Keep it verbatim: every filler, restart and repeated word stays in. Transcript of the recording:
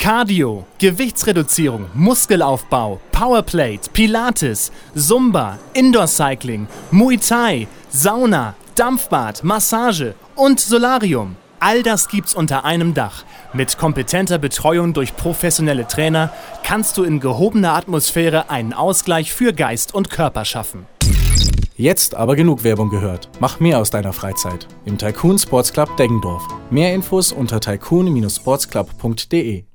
Cardio, Gewichtsreduzierung, Muskelaufbau, Powerplate, Pilates, Zumba, Indoor-Cycling, Muay Thai, Sauna, Dampfbad, Massage und Solarium. All das gibt's unter einem Dach. Mit kompetenter Betreuung durch professionelle Trainer kannst du in gehobener Atmosphäre einen Ausgleich für Geist und Körper schaffen. Jetzt aber genug Werbung gehört. Mach mehr aus deiner Freizeit im Tycoon Sports Club Deggendorf. Mehr Infos unter tycoon Bindestrich sportsclub punkt de.